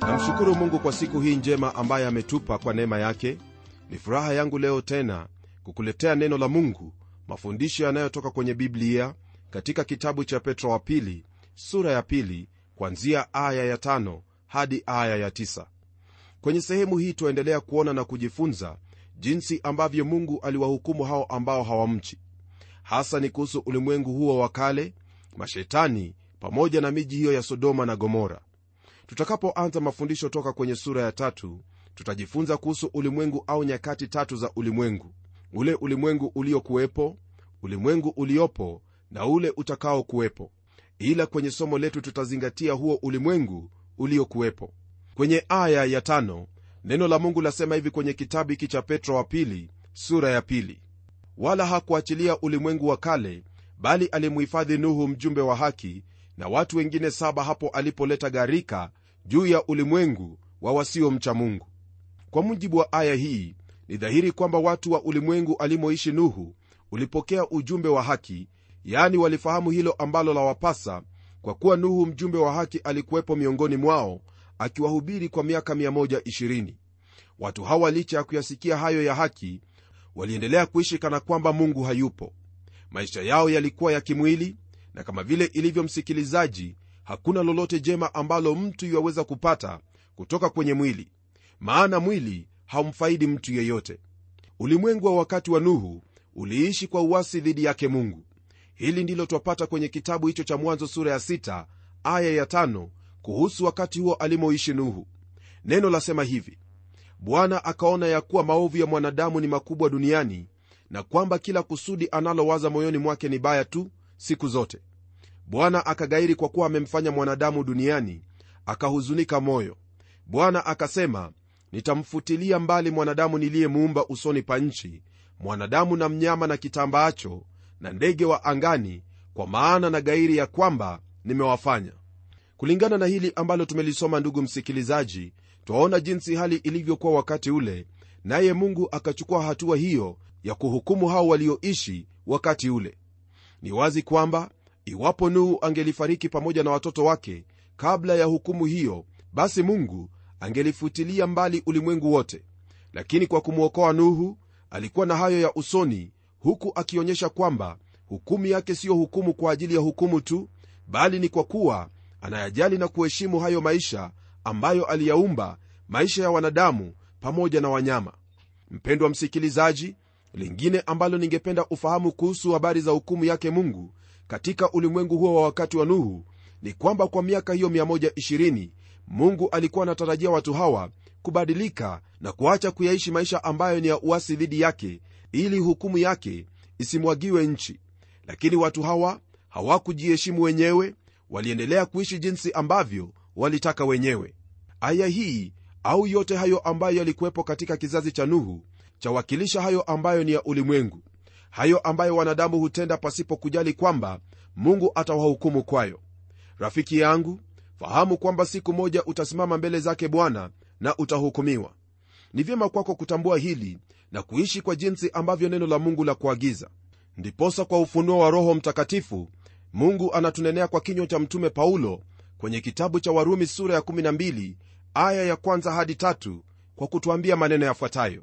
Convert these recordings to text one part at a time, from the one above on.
Namshukuru Mungu kwa siku hii njema ambaye ametupa kwa neema yake. Ni furaha yangu leo tena kukuletea neno la Mungu, mafundisho yanayotoka kwenye Biblia katika kitabu cha Petro wa pili sura ya pili kuanzia aya ya 5 hadi aya ya 9. Kwenye sehemu hii tuendelea kuona na kujifunza jinsi ambavyo Mungu aliwahukumu hao ambao hawamchi. Hasa ni kuhusu ulimwengu huo wa kale, mashetani pamoja na miji hiyo ya Sodoma na Gomora. Tutakapoanza mafundisho toka kwenye sura ya 3, tutajifunza kuhusu ulimwengu au nyakati tatu za ulimwengu: ule ulimwengu uliokuwepo, ulimwengu uliopo na ule utakao kuwepo. Ila kwenye somo letu tutazingatia huo ulimwengu uliokuwepo. Kwenye aya ya 5 neno la Mungu lasema hivi kwenye kitabu hiki cha Petro wa pili sura ya pili: wala hakuachilia ulimwengu wa kale, bali alimuhifadhi Nuhu mjumbe wa haki na watu wengine 7 hapo alipoleta gharika juu ya ulimwengu wa wasiomcha Mungu. Kwa mujibu wa aya hii, ni dhahiri kwamba watu wa ulimwengu alimoishi Nuhu ulipokea ujumbe wa haki, yani walifahamu hilo ambalo la wapasa, kwa kuwa Nuhu mjumbe wa haki alikuwepo miongoni mwao akiwahubiri kwa miaka 120. Watu hawa licha ya kuyasikia hayo ya haki, waliendelea kuishi kana kwamba Mungu hayupo. Maisha yao yalikuwa ya kimwili, na kama vile ilivyo msikilizaji, hakuna lolote jema ambalo mtu yuwaweza kupata kutoka kwenye mwili, maana mwili haumfaidi mtu yeyote. Ulimwengu wa wakati wa Nuhu uliishi kwa uasi dhidi yake Mungu. Hili ndilo twapata kwenye kitabu hicho cha Mwanzo sura ya 6 aya ya 5 kuhusu wakati huo alimoishi Nuhu. Neno lasema hivi: Bwana akaona ya kuwa maovu ya mwanadamu ni makubwa duniani, na kwamba kila kusudi analowaza moyoni mwake ni baya tu siku zote. Bwana akagairi kwa kuwa amemfanya mwanadamu duniani, akahuzunika moyo. Bwana akasema, nitamfutilia mbali mwanadamu niliyemuumba usoni pa nchi, mwanadamu na mnyama na kitambaacho na ndege wa angani, kwa maana na gairi ya kwamba nimewafanya. Kulingana na hili ambalo tumelisoma, ndugu msikilizaji, twaona jinsi hali ilivyokuwa wakati ule, naye Mungu akachukua hatua hiyo ya kuhukumu hao walioishi wakati ule. Ni wazi kwamba iwapo Nuhu angelifariki pamoja na watoto wake kabla ya hukumu hiyo, basi Mungu angelifutilia mbali ulimwengu wote. Lakini kwa kumwokoa Nuhu, alikuwa na hayo ya usoni, huku akionyesha kwamba hukumu yake siyo hukumu kwa ajili ya hukumu tu, bali ni kwa kuwa anayajali na kuheshimu hayo maisha ambayo aliyaumba, maisha ya wanadamu pamoja na wanyama. Mpendwa msikilizaji, lingine ambalo ningependa ufahamu kuhusu habari za hukumu yake Mungu katika ulimwengu huo wa wakati wa Nuhu ni kwamba kwa miaka hiyo 120 Mungu alikuwa anatarajia watu hawa kubadilika na kuacha kuyaishi maisha ambayo ni ya uasi dhidi yake, ili hukumu yake isimwagiwe nchi. Lakini watu hawa hawakujiheshimu wenyewe, waliendelea kuishi jinsi ambavyo walitaka wenyewe. Aya hii au yote hayo ambayo yalikuwepo katika kizazi cha Nuhu chawakilisha hayo ambayo ni ya ulimwengu, hayo ambayo wanadamu hutenda pasipo kujali kwamba Mungu atawahukumu kwayo. Rafiki yangu, fahamu kwamba siku moja utasimama mbele zake Bwana na utahukumiwa. Ni vyema kwako kutambua hili na kuishi kwa jinsi ambavyo neno la Mungu la kuagiza. Ndiposa kwa ufunuo wa Roho Mtakatifu Mungu anatunenea kwa kinywa cha mtume Paulo kwenye kitabu cha Warumi sura ya 12 aya ya 1 hadi 3 kwa kutuambia maneno yafuatayo: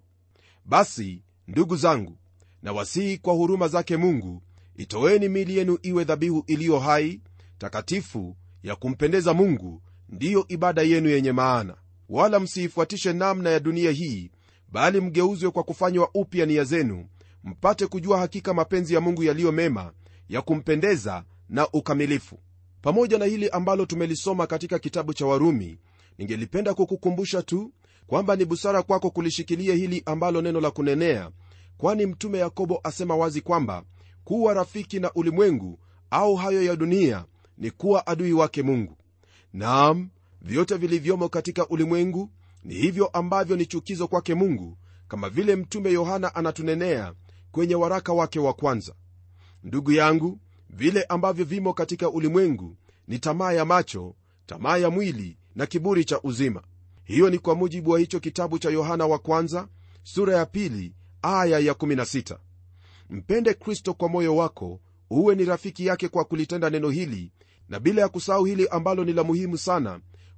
basi ndugu zangu, na wasihi kwa huruma zake Mungu, itoeni miili yenu iwe dhabihu iliyo hai, takatifu, ya kumpendeza Mungu, ndiyo ibada yenu yenye maana. Wala msiifuatishe namna ya dunia hii, bali mgeuzwe kwa kufanywa upya nia zenu, mpate kujua hakika mapenzi ya Mungu yaliyo mema, ya kumpendeza na ukamilifu. Pamoja na hili ambalo tumelisoma katika kitabu cha Warumi, ningelipenda kukukumbusha tu kwamba ni busara kwako kulishikilia hili ambalo neno la kunenea, kwani mtume Yakobo asema wazi kwamba kuwa rafiki na ulimwengu au hayo ya dunia ni kuwa adui wake Mungu. Naam, vyote vilivyomo katika ulimwengu ni hivyo ambavyo ni chukizo kwake Mungu, kama vile mtume Yohana anatunenea kwenye waraka wake wa kwanza. Ndugu yangu, vile ambavyo vimo katika ulimwengu ni tamaa ya macho, tamaa ya mwili na kiburi cha uzima. Hiyo ni kwa mujibu wa hicho kitabu cha Yohana wa kwanza sura ya 2 aya ya 16. Mpende Kristo kwa moyo wako, uwe ni rafiki yake kwa kulitenda neno hili, na bila ya kusahau hili ambalo ni la muhimu sana,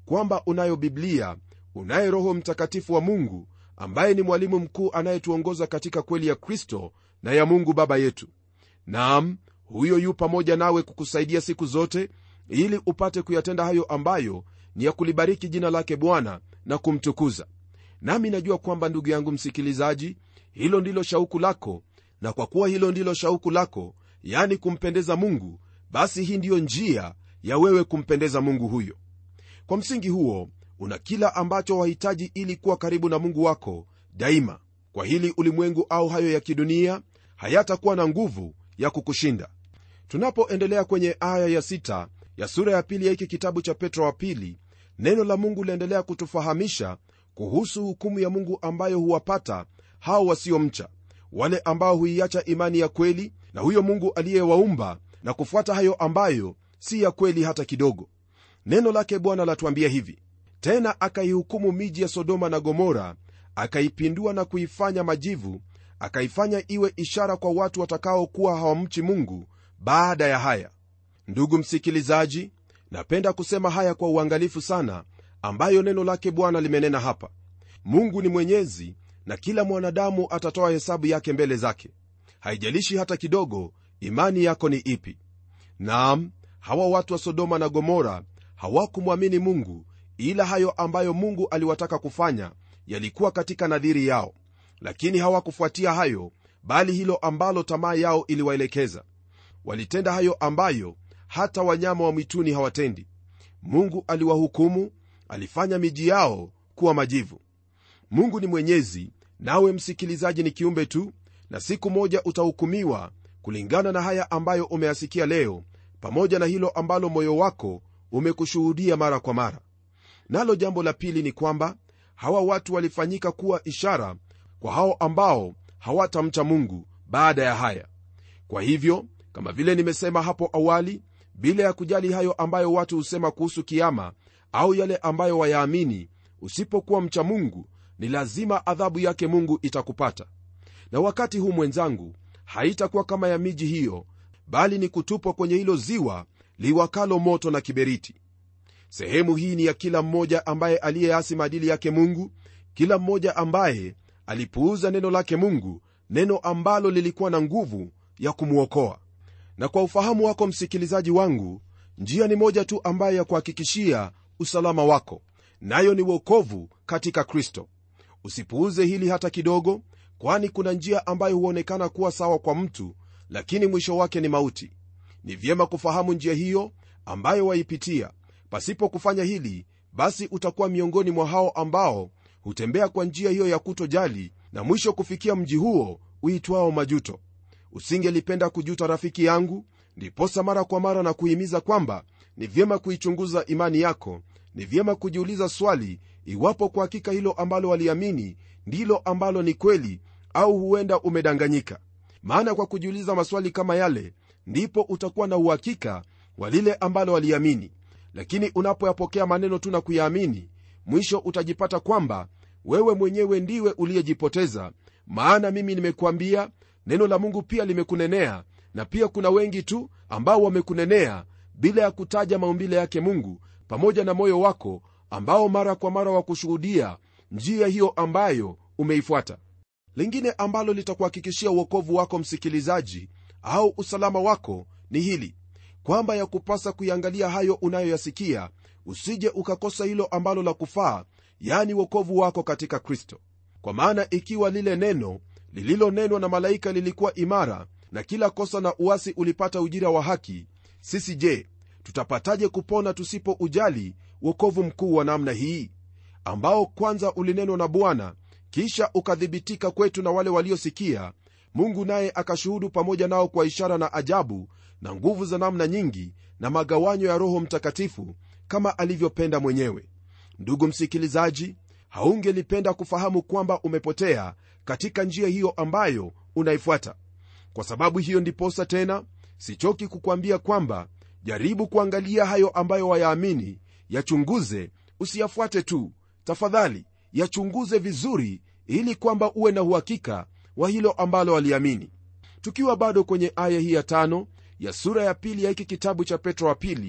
kwamba unayo Biblia, unaye Roho Mtakatifu wa Mungu ambaye ni mwalimu mkuu anayetuongoza katika kweli ya Kristo na ya Mungu Baba yetu. Naam, huyo yu pamoja nawe kukusaidia siku zote, ili upate kuyatenda hayo ambayo ni ya kulibariki jina lake Bwana na kumtukuza. Nami najua kwamba, ndugu yangu msikilizaji, hilo ndilo shauku lako, na kwa kuwa hilo ndilo shauku lako, yani kumpendeza Mungu, basi hii ndiyo njia ya wewe kumpendeza Mungu huyo. Kwa msingi huo, una kila ambacho wahitaji ili kuwa karibu na Mungu wako daima. Kwa hili ulimwengu au hayo ya kidunia hayatakuwa na nguvu ya kukushinda. Tunapoendelea kwenye aya ya 6 ya sura ya pili ya hiki kitabu cha Petro wa pili, neno la Mungu liendelea kutufahamisha kuhusu hukumu ya Mungu ambayo huwapata hao wasiomcha, wale ambao huiacha imani ya kweli na huyo Mungu aliyewaumba na kufuata hayo ambayo si ya kweli hata kidogo. Neno lake Bwana latuambia hivi: tena akaihukumu miji ya Sodoma na Gomora, akaipindua na kuifanya majivu, akaifanya iwe ishara kwa watu watakaokuwa hawamchi Mungu baada ya haya. Ndugu msikilizaji, napenda kusema haya kwa uangalifu sana, ambayo neno lake Bwana limenena hapa. Mungu ni mwenyezi, na kila mwanadamu atatoa hesabu yake mbele zake. Haijalishi hata kidogo imani yako ni ipi. Naam, hawa watu wa Sodoma na Gomora hawakumwamini Mungu, ila hayo ambayo Mungu aliwataka kufanya yalikuwa katika nadhiri yao, lakini hawakufuatia hayo, bali hilo ambalo tamaa yao iliwaelekeza. Walitenda hayo ambayo hata wanyama wa mwituni hawatendi. Mungu aliwahukumu, alifanya miji yao kuwa majivu. Mungu ni mwenyezi, nawe msikilizaji ni kiumbe tu, na siku moja utahukumiwa kulingana na haya ambayo umeyasikia leo, pamoja na hilo ambalo moyo wako umekushuhudia mara kwa mara. Nalo jambo la pili ni kwamba hawa watu walifanyika kuwa ishara kwa hao ambao hawatamcha Mungu baada ya haya. Kwa hivyo, kama vile nimesema hapo awali, bila ya kujali hayo ambayo watu husema kuhusu kiyama au yale ambayo wayaamini, usipokuwa mcha Mungu, ni lazima adhabu yake Mungu itakupata. Na wakati huu mwenzangu, haitakuwa kama ya miji hiyo, bali ni kutupwa kwenye hilo ziwa liwakalo moto na kiberiti. Sehemu hii ni ya kila mmoja ambaye aliyeasi maadili yake Mungu, kila mmoja ambaye alipuuza neno lake Mungu, neno ambalo lilikuwa na nguvu ya kumuokoa. Na kwa ufahamu wako msikilizaji wangu, njia ni moja tu ambayo ya kuhakikishia usalama wako, nayo ni wokovu katika Kristo. Usipuuze hili hata kidogo, kwani kuna njia ambayo huonekana kuwa sawa kwa mtu, lakini mwisho wake ni mauti. Ni vyema kufahamu njia hiyo ambayo waipitia. Pasipo kufanya hili, basi utakuwa miongoni mwa hao ambao hutembea kwa njia hiyo ya kutojali, na mwisho kufikia mji huo uitwao majuto. Usingelipenda kujuta, rafiki yangu, ndiposa mara kwa mara na kuhimiza kwamba ni vyema kuichunguza imani yako. Ni vyema kujiuliza swali iwapo kwa hakika hilo ambalo waliamini ndilo ambalo ni kweli, au huenda umedanganyika. Maana kwa kujiuliza maswali kama yale, ndipo utakuwa na uhakika wa lile ambalo waliamini. Lakini unapoyapokea maneno tu na kuyaamini, mwisho utajipata kwamba wewe mwenyewe ndiwe uliyejipoteza. Maana mimi nimekuambia, neno la Mungu pia limekunenea, na pia kuna wengi tu ambao wamekunenea bila ya kutaja maumbile yake Mungu pamoja na moyo wako, ambao mara kwa mara wakushuhudia njia hiyo ambayo umeifuata. Lingine ambalo litakuhakikishia wokovu wako msikilizaji, au usalama wako, ni hili kwamba ya kupasa kuiangalia hayo unayoyasikia, usije ukakosa hilo ambalo la kufaa, yani wokovu wako katika Kristo. Kwa maana ikiwa lile neno lililonenwa na malaika lilikuwa imara, na kila kosa na uasi ulipata ujira wa haki, sisi je, tutapataje kupona tusipo ujali wokovu mkuu wa namna hii, ambao kwanza ulinenwa na Bwana, kisha ukadhibitika kwetu na wale waliosikia, Mungu naye akashuhudu pamoja nao kwa ishara na ajabu na nguvu za namna nyingi na magawanyo ya Roho Mtakatifu, kama alivyopenda mwenyewe. Ndugu msikilizaji, haungelipenda kufahamu kwamba umepotea katika njia hiyo ambayo unaifuata? Kwa sababu hiyo ndiposa tena sichoki kukwambia kwamba jaribu kuangalia hayo ambayo wayaamini, yachunguze, usiyafuate tu. Tafadhali yachunguze vizuri, ili kwamba uwe na uhakika wa hilo ambalo waliamini. Tukiwa bado kwenye aya hii ya 5 ya sura ya pili ya hiki kitabu cha Petro wa pili,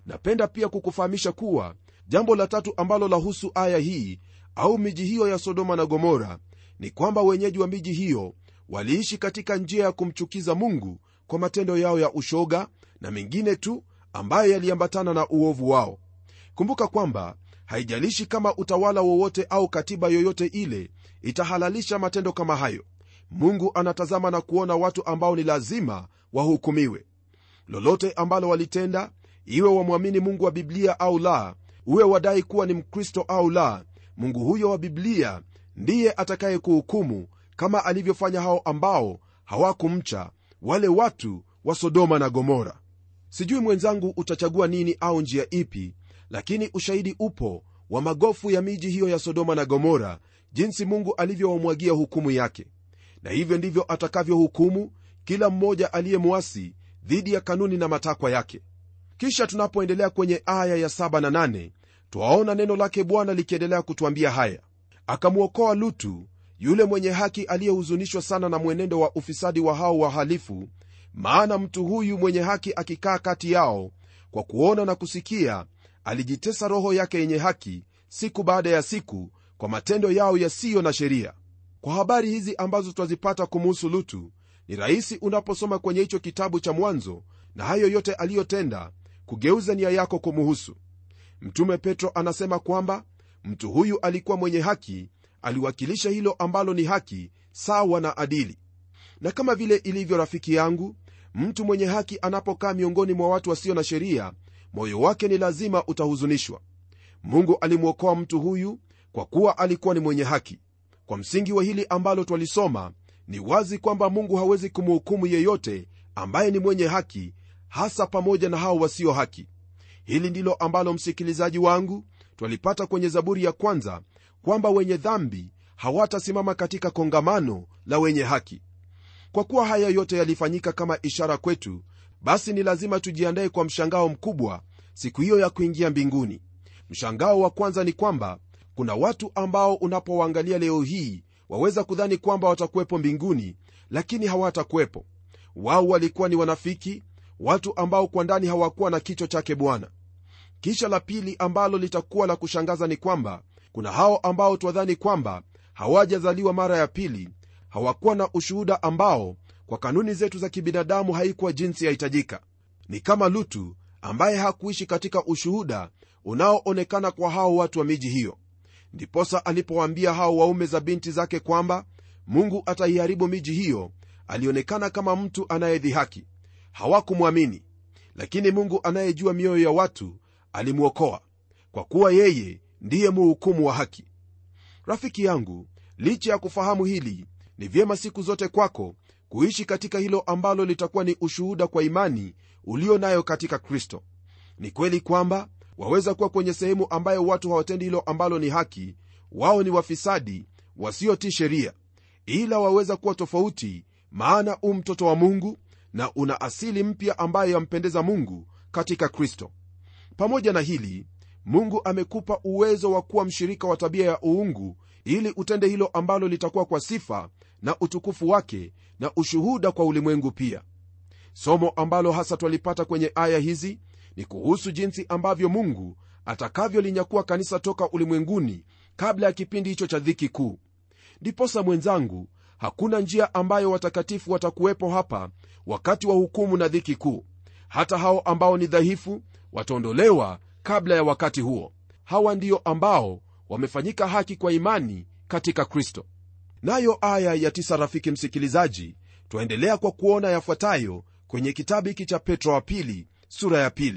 Napenda pia kukufahamisha kuwa jambo la tatu ambalo lahusu aya hii au miji hiyo ya Sodoma na Gomora ni kwamba wenyeji wa miji hiyo waliishi katika njia ya kumchukiza Mungu kwa matendo yao ya ushoga na mengine tu ambayo yaliambatana na uovu wao. Kumbuka kwamba haijalishi kama utawala wowote au katiba yoyote ile itahalalisha matendo kama hayo, Mungu anatazama na kuona watu ambao ni lazima wahukumiwe. Lolote ambalo walitenda, iwe wamwamini Mungu wa Biblia au la, uwe wadai kuwa ni Mkristo au la, Mungu huyo wa Biblia ndiye atakaye kuhukumu, kama alivyofanya hao ambao hawakumcha, wale watu wa Sodoma na Gomora. Sijui mwenzangu utachagua nini au njia ipi, lakini ushahidi upo wa magofu ya miji hiyo ya Sodoma na Gomora, jinsi Mungu alivyowamwagia hukumu yake. Na hivyo ndivyo atakavyohukumu kila mmoja aliyemwasi dhidi ya kanuni na matakwa yake. Kisha tunapoendelea kwenye aya ya 7 na 8, twaona neno lake Bwana likiendelea kutuambia haya: akamwokoa Lutu, yule mwenye haki aliyehuzunishwa sana na mwenendo wa ufisadi wa hao wahalifu, maana mtu huyu mwenye haki akikaa kati yao, kwa kuona na kusikia, alijitesa roho yake yenye haki siku baada ya siku kwa matendo yao yasiyo na sheria. Kwa habari hizi ambazo twazipata kumuhusu Lutu, ni rahisi unaposoma kwenye hicho kitabu cha Mwanzo na hayo yote aliyotenda kugeuza nia yako kumuhusu. Mtume Petro anasema kwamba mtu huyu alikuwa mwenye haki, aliwakilisha hilo ambalo ni haki, sawa na adili. Na kama vile ilivyo rafiki yangu, mtu mwenye haki anapokaa miongoni mwa watu wasio na sheria, moyo wake ni lazima utahuzunishwa. Mungu alimwokoa mtu huyu kwa kuwa alikuwa ni mwenye haki. Kwa msingi wa hili ambalo twalisoma, ni wazi kwamba Mungu hawezi kumhukumu yeyote ambaye ni mwenye haki, hasa pamoja na hao wasio haki. Hili ndilo ambalo, msikilizaji wangu, twalipata kwenye Zaburi ya kwanza, kwamba wenye dhambi hawatasimama katika kongamano la wenye haki. Kwa kuwa haya yote yalifanyika kama ishara kwetu, basi ni lazima tujiandae kwa mshangao mkubwa siku hiyo ya kuingia mbinguni. Mshangao wa kwanza ni kwamba kuna watu ambao unapowaangalia leo hii waweza kudhani kwamba watakuwepo mbinguni, lakini hawatakuwepo. Wao walikuwa ni wanafiki, watu ambao kwa ndani hawakuwa na kichwa chake Bwana. Kisha la pili ambalo litakuwa la kushangaza ni kwamba kuna hao ambao twadhani kwamba hawajazaliwa mara ya pili, hawakuwa na ushuhuda ambao kwa kanuni zetu za kibinadamu haikuwa jinsi yahitajika. Ni kama Lutu ambaye hakuishi katika ushuhuda unaoonekana kwa hao watu wa miji hiyo. Ndiposa alipowaambia hao waume za binti zake kwamba Mungu ataiharibu miji hiyo, alionekana kama mtu anayedhihaki. Hawakumwamini, lakini Mungu anayejua mioyo ya watu alimwokoa, kwa kuwa yeye ndiye mhukumu wa haki. Rafiki yangu, licha ya kufahamu hili, ni vyema siku zote kwako kuishi katika hilo ambalo litakuwa ni ushuhuda kwa imani ulio nayo katika Kristo. Ni kweli kwamba waweza kuwa kwenye sehemu ambayo watu hawatendi hilo ambalo ni haki, wao ni wafisadi wasiotii sheria, ila waweza kuwa tofauti, maana mtoto wa Mungu na una asili mpya ambayo yampendeza Mungu katika Kristo. Pamoja na hili, Mungu amekupa uwezo wa kuwa mshirika wa tabia ya uungu, ili utende hilo ambalo litakuwa kwa sifa na utukufu wake na ushuhuda kwa ulimwengu pia. Somo ambalo hasa twalipata kwenye aya hizi ni kuhusu jinsi ambavyo Mungu atakavyolinyakua kanisa toka ulimwenguni kabla ya kipindi hicho cha dhiki kuu. Ndiposa mwenzangu, hakuna njia ambayo watakatifu watakuwepo hapa wakati wa hukumu na dhiki kuu. Hata hao ambao ni dhaifu wataondolewa kabla ya wakati huo. Hawa ndio ambao wamefanyika haki kwa imani katika Kristo. Nayo aya ya 9, rafiki msikilizaji, twaendelea kwa kuona yafuatayo kwenye kitabu hiki cha Petro wa pili sura ya 2.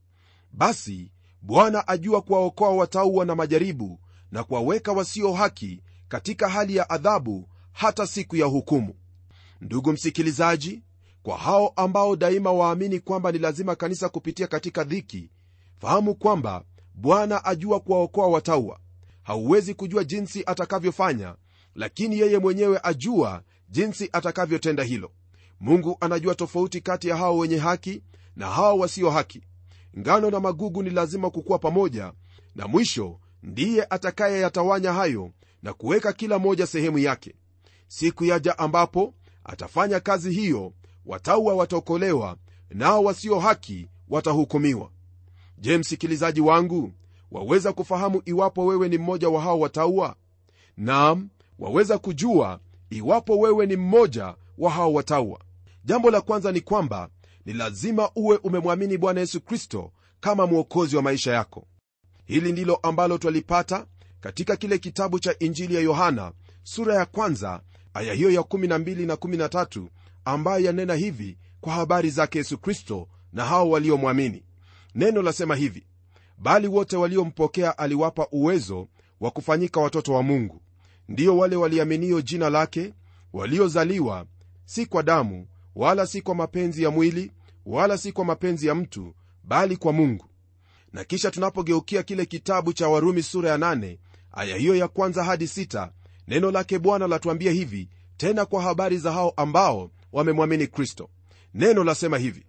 Basi Bwana ajua kuwaokoa watauwa na majaribu, na kuwaweka wasio haki katika hali ya adhabu hata siku ya hukumu. Ndugu msikilizaji, kwa hao ambao daima waamini kwamba ni lazima kanisa kupitia katika dhiki, fahamu kwamba Bwana ajua kuwaokoa watauwa. Hauwezi kujua jinsi atakavyofanya, lakini yeye mwenyewe ajua jinsi atakavyotenda hilo. Mungu anajua tofauti kati ya hao wenye haki na hao wasio haki. Ngano na magugu ni lazima kukua pamoja, na mwisho ndiye atakayeyatawanya hayo na kuweka kila moja sehemu yake. Siku yaja ambapo atafanya kazi hiyo, watauwa wataokolewa, nao wasio haki watahukumiwa. Je, msikilizaji wangu, waweza kufahamu iwapo wewe ni mmoja wa hao watauwa? Naam, waweza kujua iwapo wewe ni mmoja wa hao watauwa. Jambo la kwanza ni kwamba ni lazima uwe umemwamini Bwana Yesu Kristo kama mwokozi wa maisha yako. Hili ndilo ambalo twalipata katika kile kitabu cha Injili ya Yohana sura ya kwanza aya hiyo ya 12 na 13, ambayo yanena hivi kwa habari zake Yesu Kristo na hao waliomwamini. Neno lasema hivi: bali wote waliompokea aliwapa uwezo wa kufanyika watoto wa Mungu, ndio wale waliaminio jina lake, waliozaliwa si kwa damu wala si kwa mapenzi ya mwili wala si kwa mapenzi ya mtu, bali kwa Mungu. Na kisha tunapogeukia kile kitabu cha Warumi sura ya 8 aya hiyo ya kwanza hadi 6, neno lake Bwana latuambia hivi tena kwa habari za hao ambao wamemwamini Kristo. Neno lasema hivi: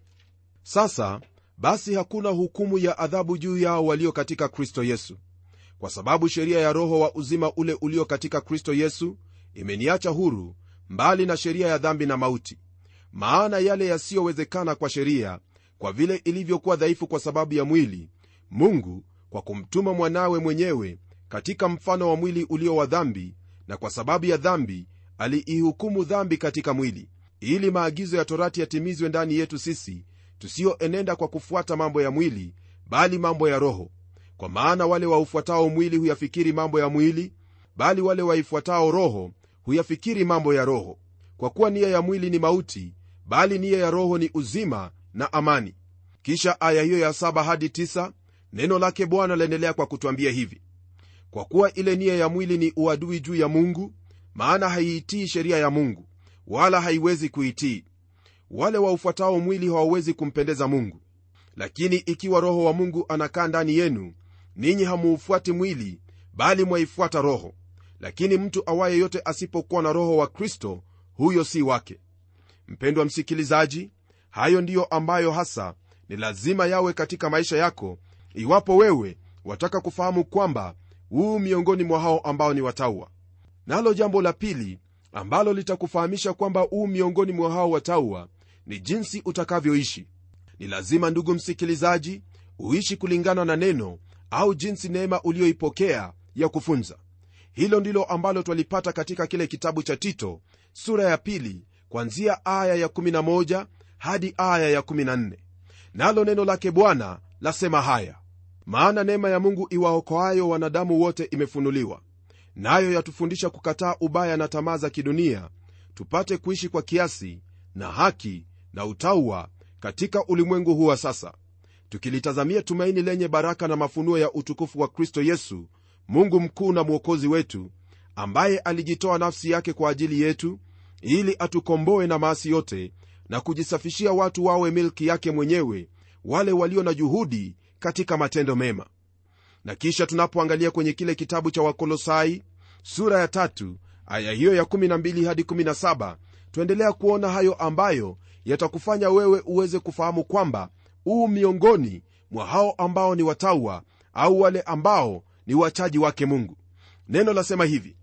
sasa basi hakuna hukumu ya adhabu juu yao walio katika Kristo Yesu, kwa sababu sheria ya roho wa uzima ule ulio katika Kristo Yesu imeniacha huru mbali na sheria ya dhambi na mauti. Maana yale yasiyowezekana kwa sheria, kwa vile ilivyokuwa dhaifu kwa sababu ya mwili, Mungu kwa kumtuma mwanawe mwenyewe katika mfano wa mwili ulio wa dhambi, na kwa sababu ya dhambi aliihukumu dhambi katika mwili, ili maagizo ya torati yatimizwe ndani yetu sisi tusioenenda kwa kufuata mambo ya mwili, bali mambo ya roho. Kwa maana wale waufuatao mwili huyafikiri mambo ya mwili, bali wale waifuatao roho huyafikiri mambo ya roho. Kwa kuwa nia ya mwili ni mauti, bali nia ya roho ni uzima na amani. Kisha aya hiyo ya 7 hadi 9, neno lake Bwana laendelea kwa kutuambia hivi: kwa kuwa ile nia ya mwili ni uadui juu ya Mungu, maana haiitii sheria ya Mungu, wala haiwezi kuitii. Wale waufuatao mwili hawawezi kumpendeza Mungu. Lakini ikiwa Roho wa Mungu anakaa ndani yenu, ninyi hamuufuati mwili, bali mwaifuata Roho. Lakini mtu awaye yote asipokuwa na Roho wa Kristo, huyo si wake. Mpendwa msikilizaji, hayo ndiyo ambayo hasa ni lazima yawe katika maisha yako, iwapo wewe wataka kufahamu kwamba miongoni mwa hao ambao ni watauwa. Nalo jambo la pili ambalo litakufahamisha kwamba miongoni mwa hao watauwa ni jinsi utakavyoishi. Ni lazima, ndugu msikilizaji, uishi kulingana na neno au jinsi neema ulioipokea ya kufunza. Hilo ndilo ambalo twalipata katika kile kitabu cha Tito sura ya 2 kuanzia aya ya 11 hadi aya ya 14. Nalo neno lake Bwana lasema haya: maana neema ya Mungu iwaokoayo wanadamu wote imefunuliwa, nayo yatufundisha kukataa ubaya na tamaa za kidunia, tupate kuishi kwa kiasi na haki na utauwa katika ulimwengu huu wa sasa, tukilitazamia tumaini lenye baraka na mafunuo ya utukufu wa Kristo Yesu, Mungu mkuu na mwokozi wetu, ambaye alijitoa nafsi yake kwa ajili yetu ili atukomboe na maasi yote na kujisafishia watu wawe milki yake mwenyewe, wale walio na juhudi katika matendo mema. Na kisha tunapoangalia kwenye kile kitabu cha Wakolosai sura ya 3 aya hiyo ya 12 hadi 17, tuendelea kuona hayo ambayo yatakufanya wewe uweze kufahamu kwamba miongoni mwa hao ambao ni watauwa au wale ambao ni wachaji wake Mungu. Neno lasema hivi: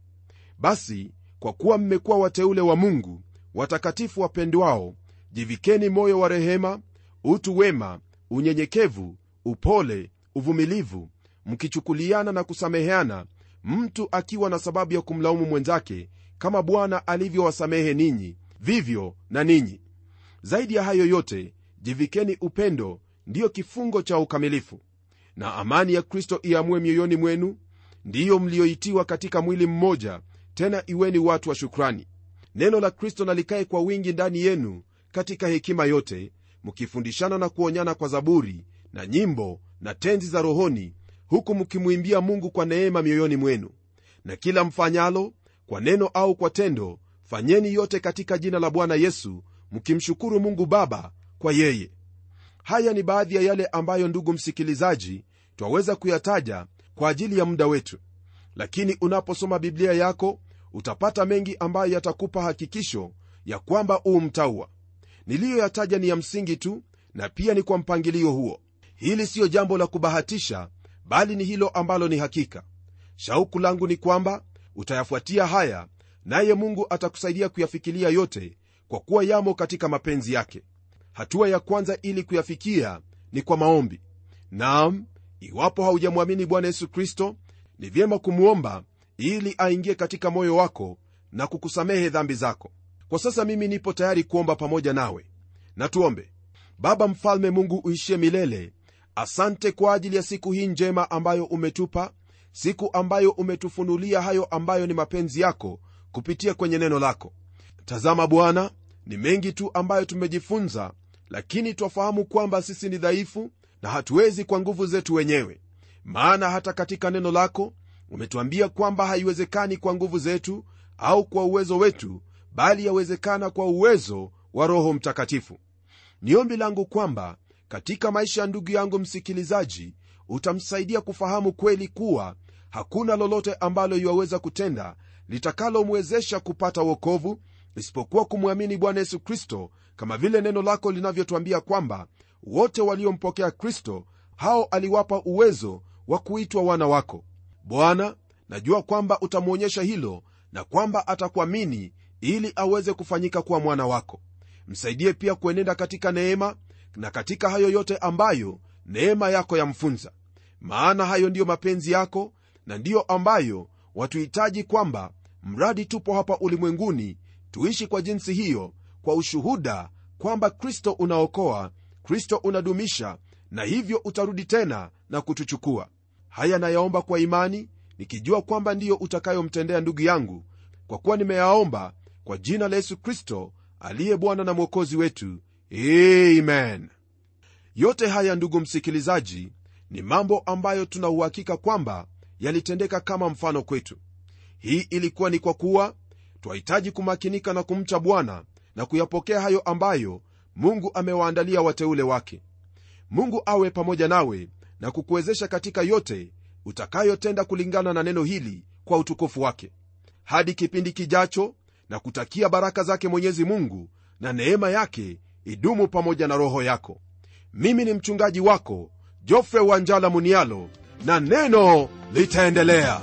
basi kwa kuwa mmekuwa wateule wa Mungu, watakatifu wapendwao, jivikeni moyo wa rehema, utu wema, unyenyekevu, upole, uvumilivu, mkichukuliana na kusameheana, mtu akiwa na sababu ya kumlaumu mwenzake, kama Bwana alivyowasamehe ninyi, vivyo na ninyi. Zaidi ya hayo yote, jivikeni upendo, ndiyo kifungo cha ukamilifu. Na amani ya Kristo iamue mioyoni mwenu, ndiyo mlioitiwa katika mwili mmoja, tena iweni watu wa shukrani. Neno la Kristo na likae kwa wingi ndani yenu katika hekima yote, mkifundishana na kuonyana kwa zaburi na nyimbo na tenzi za rohoni, huku mkimwimbia Mungu kwa neema mioyoni mwenu. Na kila mfanyalo, kwa neno au kwa tendo, fanyeni yote katika jina la Bwana Yesu, mkimshukuru Mungu Baba kwa yeye. Haya ni baadhi ya yale ambayo, ndugu msikilizaji, twaweza kuyataja kwa ajili ya muda wetu, lakini unaposoma Biblia yako utapata mengi ambayo yatakupa hakikisho ya kwamba mtauwa. Niliyoyataja ni ya msingi tu, na pia ni kwa mpangilio huo. Hili siyo jambo la kubahatisha, bali ni hilo ambalo ni hakika. Shauku langu ni kwamba utayafuatia haya, naye Mungu atakusaidia kuyafikiria yote, kwa kuwa yamo katika mapenzi yake. Hatua ya kwanza ili kuyafikia ni kwa maombi. Naam, iwapo haujamwamini Bwana Yesu Kristo, ni vyema kumuomba ili aingie katika moyo wako na kukusamehe dhambi zako. Kwa sasa mimi nipo tayari kuomba pamoja nawe. Na tuombe. Baba mfalme, Mungu uishie milele, asante kwa ajili ya siku hii njema ambayo umetupa, siku ambayo umetufunulia hayo ambayo ni mapenzi yako kupitia kwenye neno lako. Tazama Bwana, ni mengi tu ambayo tumejifunza, lakini twafahamu kwamba sisi ni dhaifu na hatuwezi kwa nguvu zetu wenyewe. Maana hata katika neno lako umetuambia kwamba haiwezekani kwa nguvu zetu au kwa uwezo wetu, bali yawezekana kwa uwezo wa Roho Mtakatifu. Ni ombi langu kwamba katika maisha ya ndugu yangu msikilizaji utamsaidia kufahamu kweli kuwa hakuna lolote ambalo yuwaweza kutenda litakalomwezesha kupata wokovu isipokuwa kumwamini Bwana Yesu Kristo, kama vile neno lako linavyotuambia kwamba wote waliompokea Kristo hao aliwapa uwezo wa kuitwa wana wako. Bwana, najua kwamba utamwonyesha hilo na kwamba atakuamini ili aweze kufanyika kuwa mwana wako. Msaidie pia kuenenda katika neema na katika hayo yote ambayo neema yako yamfunza, maana hayo ndiyo mapenzi yako na ndiyo ambayo watuhitaji, kwamba mradi tupo hapa ulimwenguni tuishi kwa jinsi hiyo, kwa ushuhuda kwamba Kristo unaokoa, Kristo unadumisha, na hivyo utarudi tena na kutuchukua. Haya nayaomba kwa imani, nikijua kwamba ndiyo utakayomtendea ndugu yangu, kwa kuwa nimeyaomba kwa jina la Yesu Kristo aliye Bwana na Mwokozi wetu. Amen. Yote haya ndugu msikilizaji, ni mambo ambayo tuna uhakika kwamba yalitendeka kama mfano kwetu. Hii ilikuwa ni kwa kuwa twahitaji kumakinika na kumcha Bwana na kuyapokea hayo ambayo Mungu amewaandalia wateule wake. Mungu awe pamoja nawe na kukuwezesha katika yote utakayotenda kulingana na neno hili kwa utukufu wake. Hadi kipindi kijacho, na kutakia baraka zake Mwenyezi Mungu na neema yake idumu pamoja na roho yako. Mimi ni mchungaji wako Jofre Wanjala Munialo, na neno litaendelea.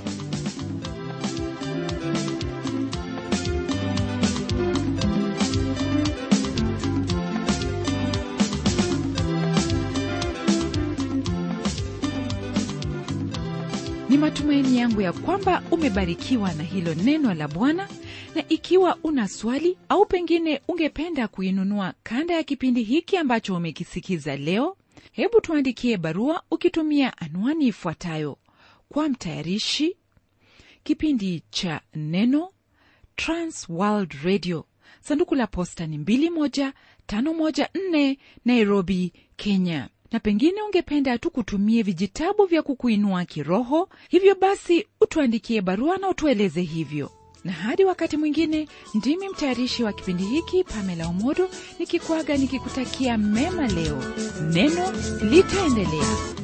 Ni matumaini yangu ya kwamba umebarikiwa na hilo neno la Bwana, na ikiwa una swali au pengine ungependa kuinunua kanda ya kipindi hiki ambacho umekisikiza leo, hebu tuandikie barua ukitumia anwani ifuatayo: kwa mtayarishi kipindi cha Neno, Trans World Radio, sanduku la posta ni 21514, Nairobi, Kenya. Na pengine ungependa tukutumie vijitabu vya kukuinua kiroho, hivyo basi utuandikie barua na utueleze hivyo. Na hadi wakati mwingine, ndimi mtayarishi wa kipindi hiki Pamela Omodo nikikuaga nikikutakia mema leo. Neno litaendelea.